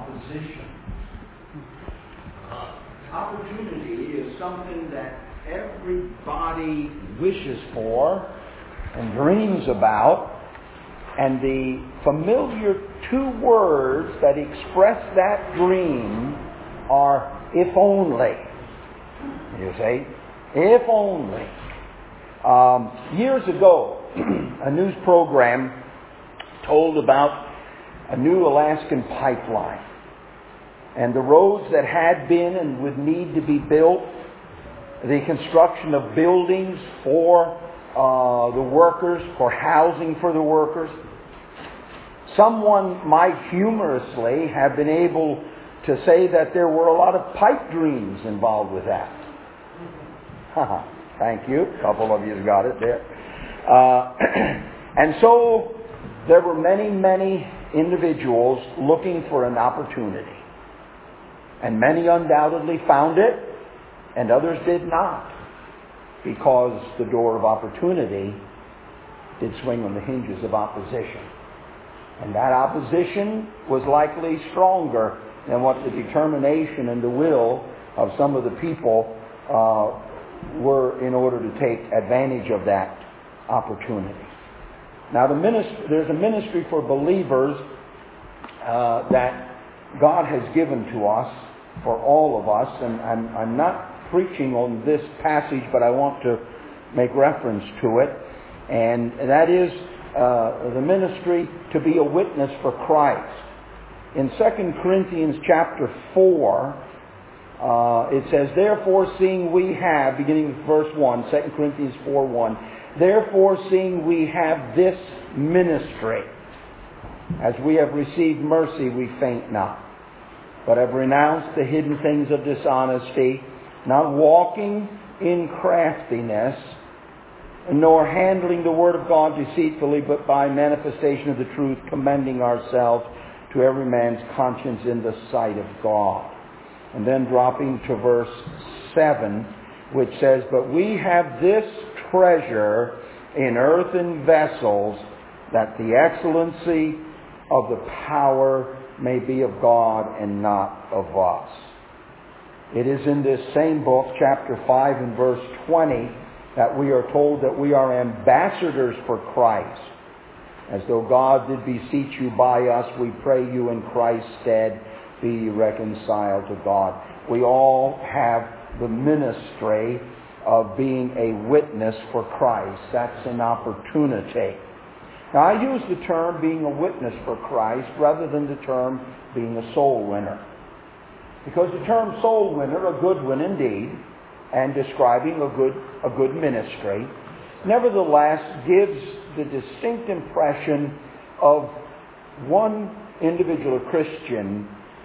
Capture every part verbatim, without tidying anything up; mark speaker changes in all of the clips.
Speaker 1: opposition. Opportunity is something that everybody wishes for and dreams about, and the familiar two words that express that dream are "if only." You see? If only. Um, years ago, a news program told about a new Alaskan pipeline and the roads that had been and would need to be built, the construction of buildings for uh, the workers, for housing for the workers. Someone might humorously have been able to say that there were a lot of pipe dreams involved with that. Thank you. A couple of you got it there. Uh, and so there were many, many individuals looking for an opportunity. And many undoubtedly found it, and others did not, because the door of opportunity did swing on the hinges of opposition. And that opposition was likely stronger than what the determination and the will of some of the people uh, were in order to take advantage of that opportunity. Now, the ministry, there's a ministry for believers uh, that God has given to us, for all of us, and I'm, I'm not preaching on this passage, but I want to make reference to it, and that is uh, the ministry to be a witness for Christ. In Second Corinthians chapter four, uh, it says, "Therefore, seeing we have," beginning with verse one, Second Corinthians four one, "Therefore, seeing we have this ministry, as we have received mercy, we faint not, but have renounced the hidden things of dishonesty, not walking in craftiness, nor handling the word of God deceitfully, but by manifestation of the truth, commending ourselves to every man's conscience in the sight of God." And then dropping to verse seven, which says, "But we have this treasure in earthen vessels, that the excellency of the power may be of God and not of us." It is in this same book, chapter five and verse twenty, that we are told that we are ambassadors for Christ. "As though God did beseech you by us, we pray you in Christ's stead, be ye reconciled to God." We all have the ministry of being a witness for Christ. That's an opportunity. Now, I use the term being a witness for Christ rather than the term being a soul winner. Because the term soul winner, a good one indeed, and describing a good, a good ministry, nevertheless gives the distinct impression of one individual Christian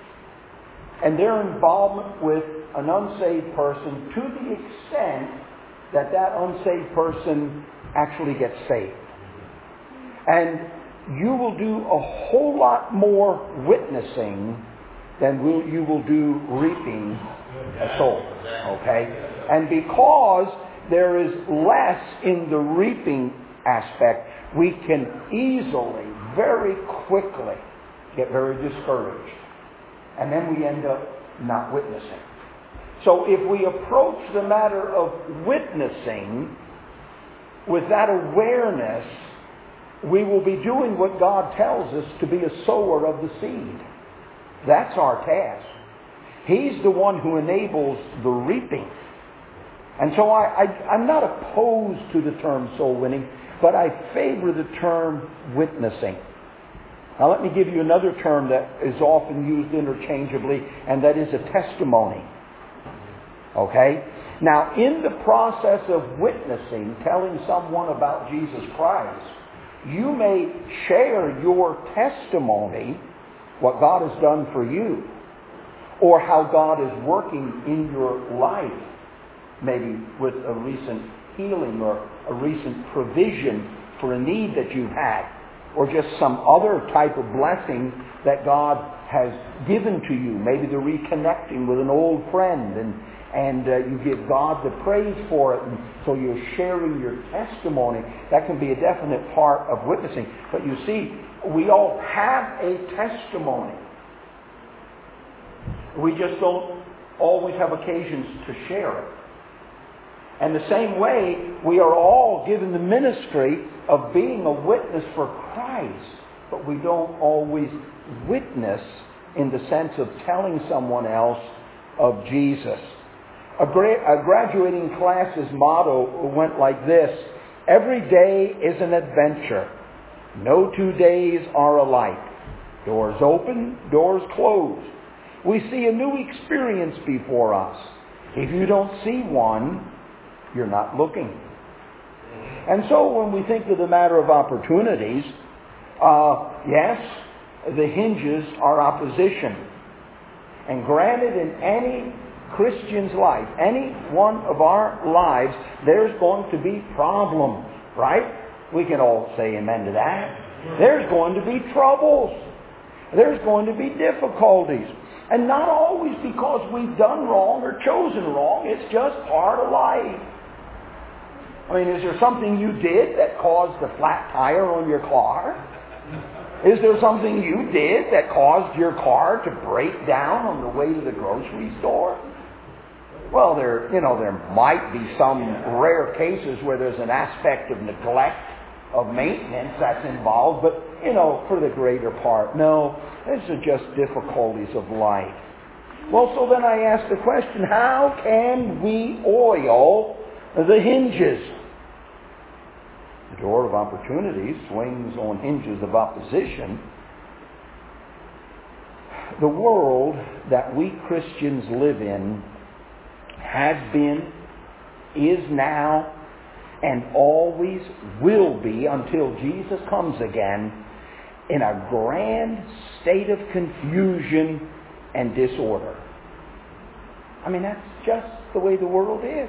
Speaker 1: and their involvement with an unsaved person to the extent that that unsaved person actually gets saved. And you will do a whole lot more witnessing than will, you will do reaping a soul. Okay? And because there is less in the reaping aspect, we can easily, very quickly, get very discouraged. And then we end up not witnessing. So if we approach the matter of witnessing with that awareness, we will be doing what God tells us to be a sower of the seed. That's our task. He's the one who enables the reaping. And so I, I, I'm not opposed to the term soul winning, but I favor the term witnessing. Now let me give you another term that is often used interchangeably, and that is a testimony. Okay? Now, in the process of witnessing, telling someone about Jesus Christ, you may share your testimony, what God has done for you, or how God is working in your life, maybe with a recent healing or a recent provision for a need that you've had, or just some other type of blessing that God has given to you, maybe the reconnecting with an old friend, and and uh, you give God the praise for it, and so you're sharing your testimony. That can be a definite part of witnessing. But you see, we all have a testimony. We just don't always have occasions to share it. And the same way, we are all given the ministry of being a witness for Christ, but we don't always witness in the sense of telling someone else of Jesus. A, gra- a graduating class's motto went like this: every day is an adventure. No two days are alike. Doors open, doors close. We see a new experience before us. If you don't see one, you're not looking. And so when we think of the matter of opportunities, uh, yes, the hinges are opposition. And granted, in any Christian's life, any one of our lives, there's going to be problems, right? We can all say amen to that. There's going to be troubles. There's going to be difficulties. And not always because we've done wrong or chosen wrong. It's just part of life. I mean, is there something you did that caused a flat tire on your car? Is there something you did that caused your car to break down on the way to the grocery store? Well, there, you know, there might be some rare cases where there's an aspect of neglect of maintenance that's involved, but, you know, for the greater part, no, these are just difficulties of life. Well, so then I ask the question, how can we oil the hinges? The door of opportunity swings on hinges of opposition. The world that we Christians live in has been, is now, and always will be until Jesus comes again in a grand state of confusion and disorder. I mean, that's just the way the world is.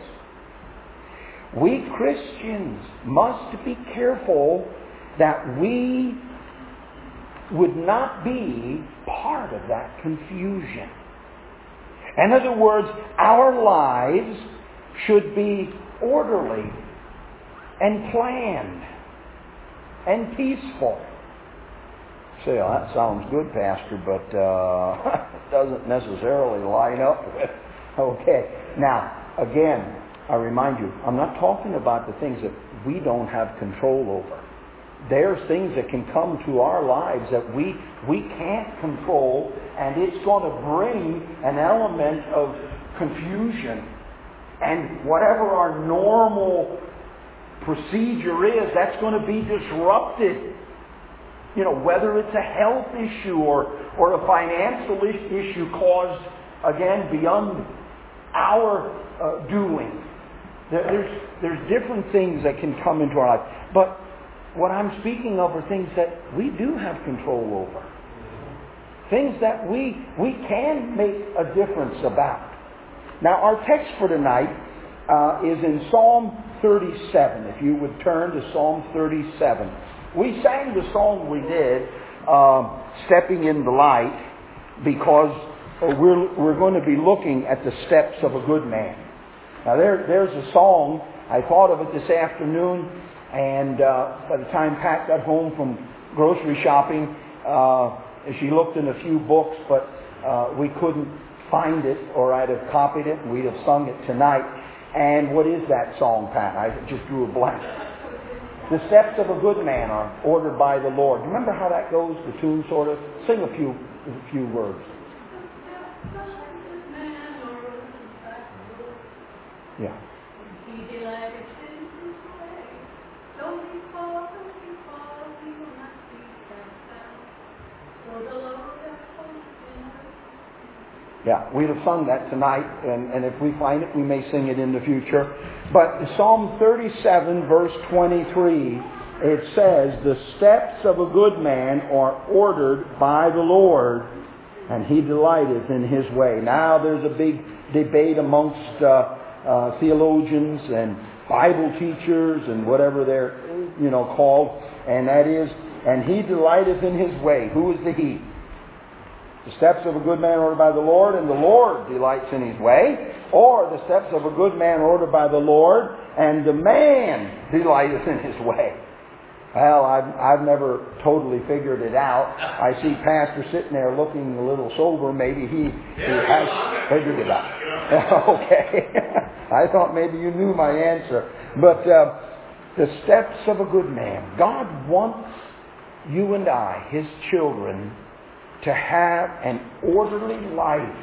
Speaker 1: We Christians must be careful that we would not be part of that confusion. In other words, our lives should be orderly and planned and peaceful. Say, oh, that sounds good, Pastor, but uh, it doesn't necessarily line up with. Okay. Now, again, I remind you, I'm not talking about the things that we don't have control over. There's things that can come to our lives that we we can't control, and it's going to bring an element of confusion. And whatever our normal procedure is, that's going to be disrupted. You know, whether it's a health issue or, or a financial issue caused, again, beyond our uh, doing. There, there's, there's different things that can come into our life. But what I'm speaking of are things that we do have control over. Things that we, we can make a difference about. Now, our text for tonight uh, is in Psalm thirty-seven. If you would turn to Psalm thirty-seven. We sang the song we did, uh, Stepping in the Light, because we're, we're going to be looking at the steps of a good man. Now, there, there's a song. I thought of it this afternoon, and uh, by the time Pat got home from grocery shopping, uh, she looked in a few books, but uh, we couldn't find it, or I'd have copied it, and we'd have sung it tonight. And what is that song, Pat? I just drew a blank. The steps of a good man are ordered by the Lord. Remember how that goes, the tune sort of? Sing a few, a few words. Yeah. Yeah, we'd have sung that tonight, and, and if we find it, we may sing it in the future. But Psalm thirty-seven, verse twenty-three, it says, "The steps of a good man are ordered by the Lord, and He delighteth in His way." Now, there's a big debate amongst uh, uh, theologians and Bible teachers and whatever they're, you know, called, and that is, "And He delighteth in His way." Who is the He? The steps of a good man ordered by the Lord, and the Lord delights in His way. Or the steps of a good man ordered by the Lord, and the man delighteth in his way. Well, I've, I've never totally figured it out. I see Pastor sitting there looking a little sober. Maybe he, he has figured it out. Okay. I thought maybe you knew my answer. But uh, the steps of a good man. God wants you and I, His children, to have an orderly life.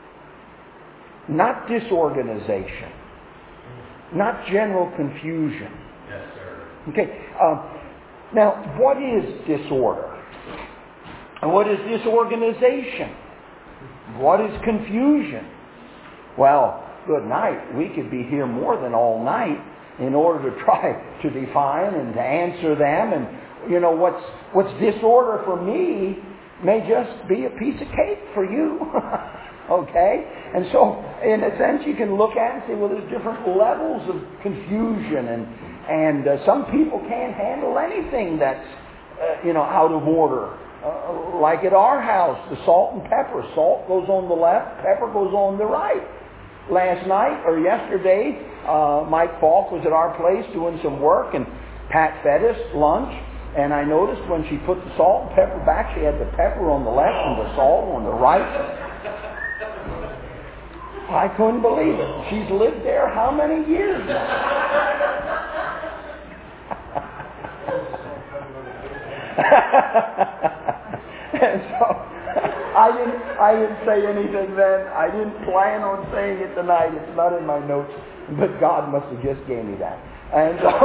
Speaker 1: Not disorganization. Not general confusion.
Speaker 2: Yes, sir.
Speaker 1: Okay. Uh, now, what is disorder? And what is disorganization? What is confusion? Well, good night. We could be here more than all night in order to try to define and to answer them. And, you know, what's, what's disorder for me may just be a piece of cake for you. Okay? And so, in a sense, you can look at it and say, well, there's different levels of confusion. And, and uh, some people can't handle anything that's, uh, you know, out of order. Uh, like at our house, the salt and pepper. Salt goes on the left, pepper goes on the right. Last night, or yesterday, uh, Mike Falk was at our place doing some work, and Pat fed us lunch. And I noticed when she put the salt and pepper back, she had the pepper on the left and the salt on the right. I couldn't believe it. She's lived there how many years now? And so I didn't I didn't say anything then. I didn't plan on saying it tonight. It's not in my notes. But God must have just gave me that. And so,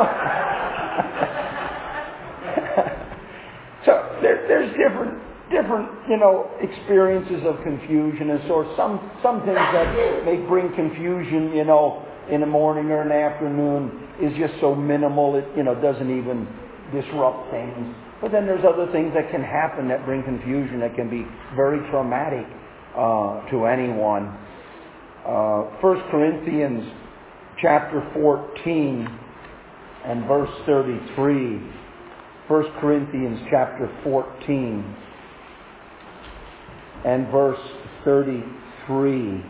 Speaker 1: so there, there's different different, you know, experiences of confusion, and so some some things that may bring confusion, you know, in the morning or in the afternoon is just so minimal it, you know, doesn't even disrupt things. But then there's other things that can happen that bring confusion that can be very traumatic uh, to anyone. Uh, First Corinthians chapter fourteen and verse thirty-three. First Corinthians chapter fourteen. And verse thirty-three.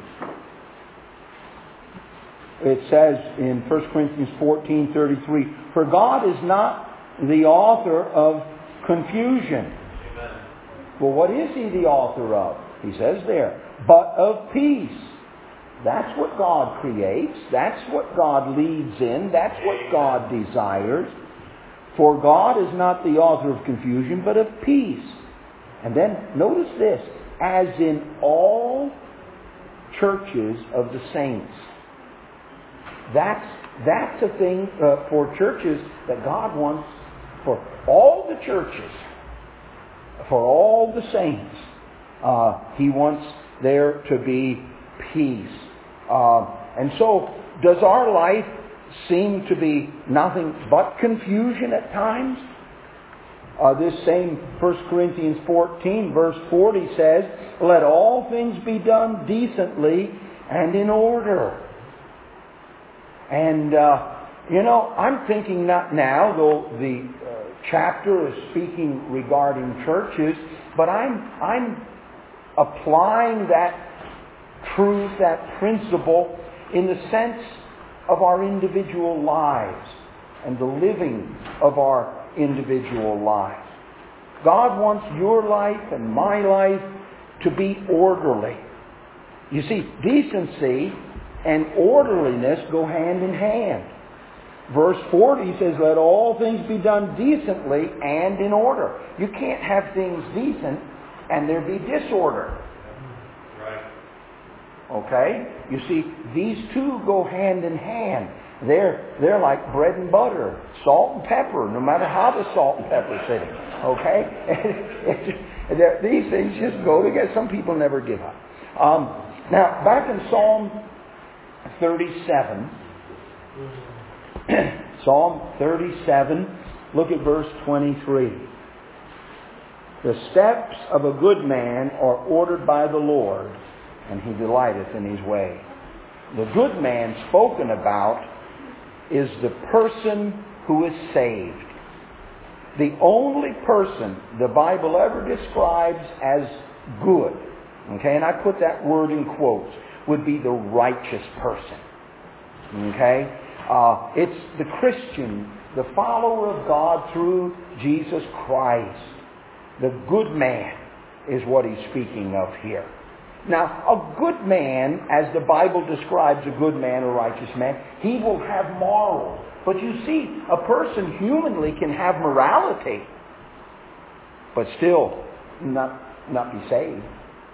Speaker 1: It says in First Corinthians fourteen thirty-three, for God is not the author of confusion.
Speaker 2: Amen.
Speaker 1: Well, what is He the author of? He says there, but of peace. That's what God creates. That's what God leads in. That's what God desires. For God is not the author of confusion, but of peace. And then notice this. As in all churches of the saints. That's, that's a thing uh, for churches that God wants for all the churches, for all the saints. Uh, he wants there to be peace. Uh, and so, does our life seem to be nothing but confusion at times? Uh, this same First Corinthians fourteen verse forty says, let all things be done decently and in order. And, uh, you know, I'm thinking not now, though the uh, chapter is speaking regarding churches, but I'm, I'm applying that truth, that principle, in the sense of our individual lives and the living of our individual lives. God wants your life and my life to be orderly. You see, decency and orderliness go hand in hand. Verse forty says, let all things be done decently and in order. You can't have things decent and there be disorder.
Speaker 2: Right.
Speaker 1: Okay? You see, these two go hand in hand. They're, they're like bread and butter, salt and pepper, no matter how the salt and pepper is sitting. Okay? These things just go together. Some people never give up. Um, now, back in Psalm thirty-seven, Psalm thirty-seven, look at verse twenty-three. The steps of a good man are ordered by the Lord, and He delighteth in His way. The good man spoken about is the person who is saved. The only person the Bible ever describes as good, okay, and I put that word in quotes, would be the righteous person. Okay? Uh, it's the Christian the follower of God through Jesus Christ. The good man is what he's speaking of here. Now, a good man, as the Bible describes a good man, a righteous man, he will have morals. But you see, a person humanly can have morality, but still not, not be saved.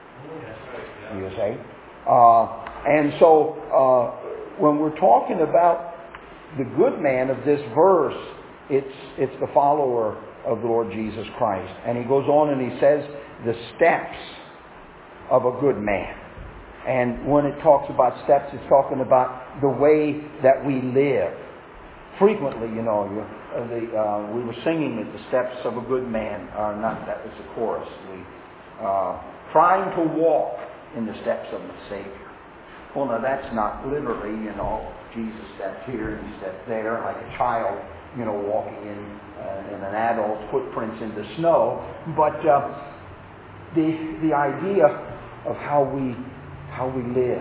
Speaker 1: You say? Uh, and so, uh, when we're talking about the good man of this verse, it's it's the follower of the Lord Jesus Christ. And he goes on and he says, the steps of a good man. And when it talks about steps, it's talking about the way that we live. Frequently, you know, you, uh, the, uh, we were singing it, the steps of a good man. Or not, that was the chorus. We, uh, trying to walk in the steps of the Savior. Well, now that's not literally, you know, Jesus stepped here and he stepped there, like a child, you know, walking in, uh, in an adult's footprints in the snow. But uh, the the idea of how we how we live,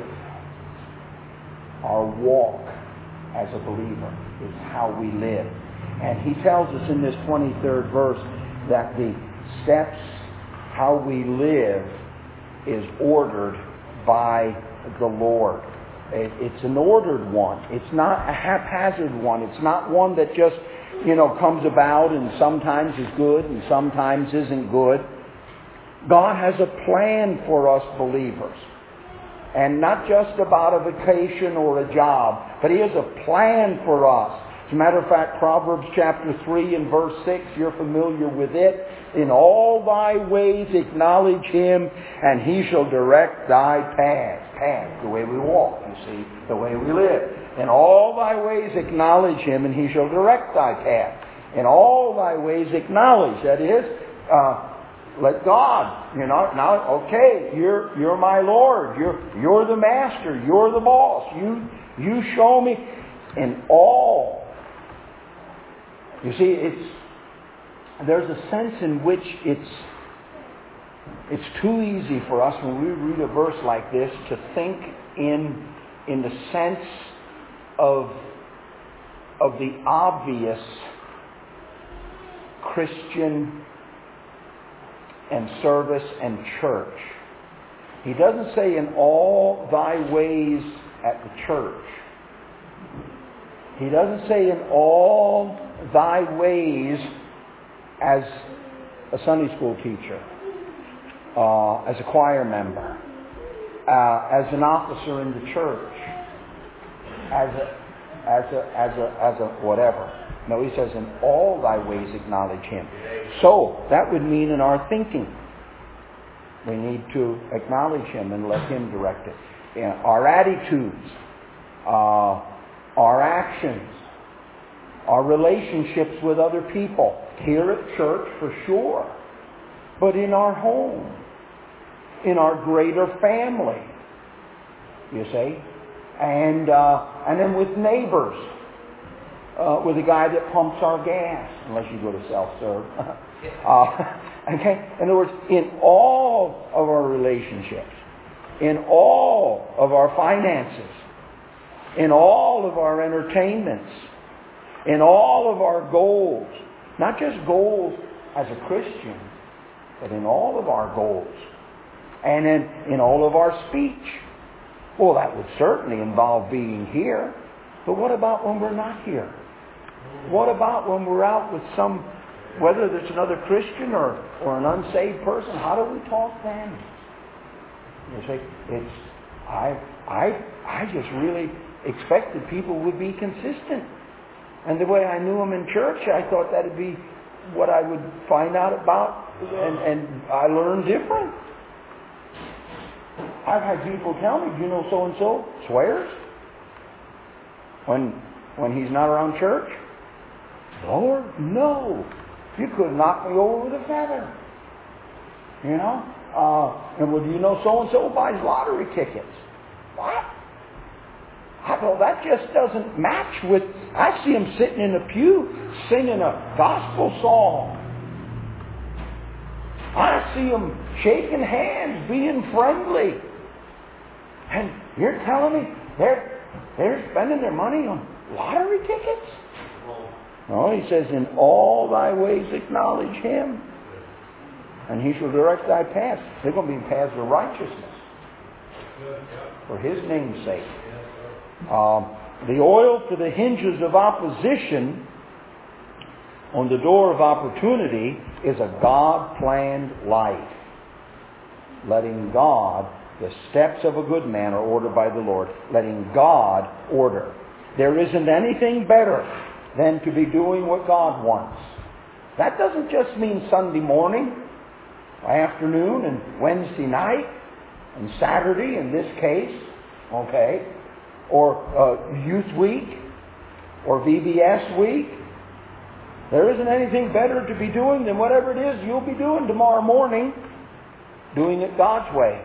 Speaker 1: our walk as a believer, is how we live. And he tells us in this twenty-third verse that the steps, how we live, is ordered by the Lord. It, it's an ordered one. It's not a haphazard one. It's not one that just, you know, comes about and sometimes is good and sometimes isn't good. God has a plan for us believers. And not just about a vacation or a job, but He has a plan for us. As a matter of fact, Proverbs chapter three and verse six, you're familiar with it. In all thy ways acknowledge Him, and He shall direct thy path. Path, the way we walk, you see, the way we live. In all thy ways acknowledge Him, and He shall direct thy path. In all thy ways acknowledge, that is, uh, let God, you know, now, okay, you're you're my Lord, you're you're the master, you're the boss. You you show me in all. You see, it's there's a sense in which it's it's too easy for us when we read a verse like this to think in in the sense of of the obvious Christian and service and church. He doesn't say in all thy ways at the church. He doesn't say in all thy ways as a Sunday school teacher, uh, as a choir member, uh, as an officer in the church, as a, as a, as a, as a whatever. No, he says, in all thy ways acknowledge Him. So, that would mean in our thinking, we need to acknowledge Him and let Him direct it. In our attitudes, uh, our actions, our relationships with other people, here at church for sure, but in our home, in our greater family, you see, and uh, and then with neighbors. Uh, with the guy that pumps our gas, unless you go to self-serve. uh, okay? In other words, in all of our relationships, in all of our finances, in all of our entertainments, in all of our goals, not just goals as a Christian, but in all of our goals, and in, in all of our speech. Well, that would certainly involve being here, but what about when we're not here? What about when we're out with some, whether there's another Christian or, or an unsaved person, how do we talk then? You see, it's, I, I, I just really expected people would be consistent. And the way I knew them in church, I thought that would be what I would find out about, and, and I learned different. I've had people tell me, you know so-and-so swears when, when he's not around church? Lord, no. You could knock me over with a feather. You know? Uh, and well, do you know so-and-so buys lottery tickets? What? I thought that just doesn't match with... I see him sitting in a pew singing a gospel song. I see him shaking hands, being friendly. And you're telling me they're, they're spending their money on lottery tickets? No, he says, in all thy ways acknowledge him, and he shall direct thy paths. They're going to be paths of righteousness for his name's sake. Um, the oil for the hinges of opposition on the door of opportunity is a God-planned life. Letting God, the steps of a good man are ordered by the Lord. Letting God order. There isn't anything better than to be doing what God wants. That doesn't just mean Sunday morning, afternoon, and Wednesday night, and Saturday in this case, okay, or uh, Youth Week, or V B S Week. There isn't anything better to be doing than whatever it is you'll be doing tomorrow morning, doing it God's way.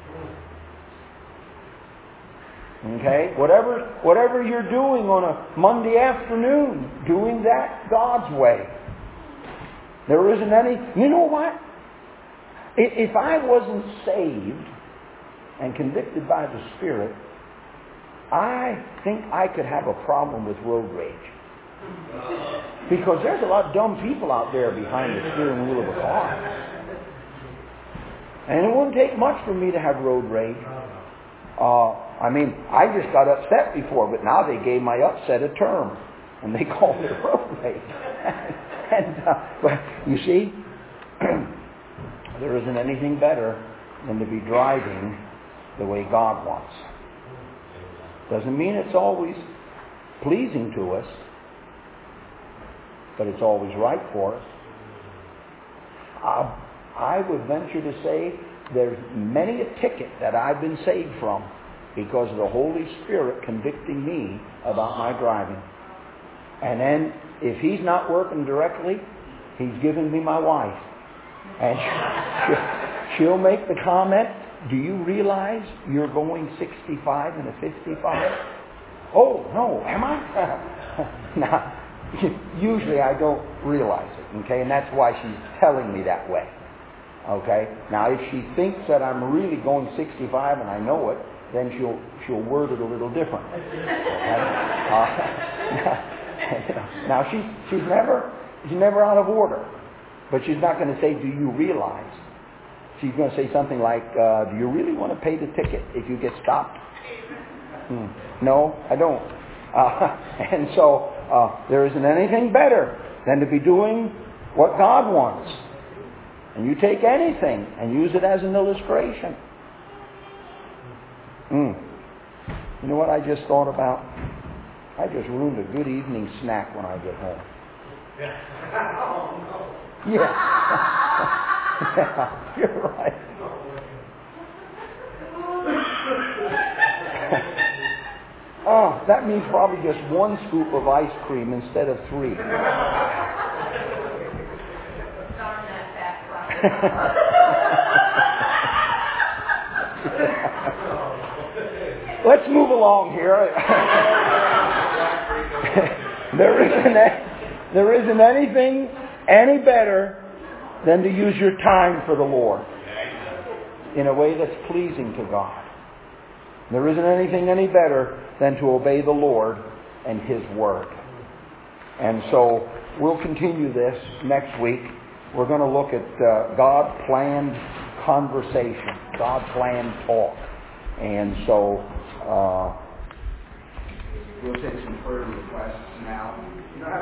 Speaker 1: Okay? Whatever, whatever you're doing on a Monday afternoon, doing that God's way. There isn't any... You know what? If I wasn't saved and convicted by the Spirit, I think I could have a problem with road rage. Because there's a lot of dumb people out there behind the steering wheel of a car. And it wouldn't take much for me to have road rage. Uh, I mean, I just got upset before, but now they gave my upset a term. And they called it road rage. and, uh, but you see, there isn't anything better than to be driving the way God wants. Doesn't mean it's always pleasing to us, but it's always right for us. Uh, I would venture to say there's many a ticket that I've been saved from because of the Holy Spirit convicting me about my driving. And then, if He's not working directly, He's giving me my wife. And she'll, she'll make the comment, do you realize you're going sixty-five in a fifty-five? Oh, no, am I? Now, usually I don't realize it, okay? And that's why she's telling me that way, okay? Now, if she thinks that I'm really going sixty-five and I know it, then she'll she'll word it a little different. Okay? Uh, now, she, she's never she's never out of order, but she's not going to say, do you realize? She's going to say something like, uh, do you really want to pay the ticket if you get stopped? Hmm. No, I don't. Uh, and so uh, there isn't anything better than to be doing what God wants. And you take anything and use it as an illustration. Mm. You know what I just thought about? I just ruined a good evening snack when I get home. Yeah. Yeah, you're right. Oh, that means probably just one scoop of ice cream instead of three. Let's move along here. there isn't a, there isn't anything any better than to use your time for the Lord in a way that's pleasing to God. There isn't anything any better than to obey the Lord and His Word. And so we'll continue this next week. We're going to look at uh, God-planned conversation, God-planned talk. And so uh, we'll take some further requests now.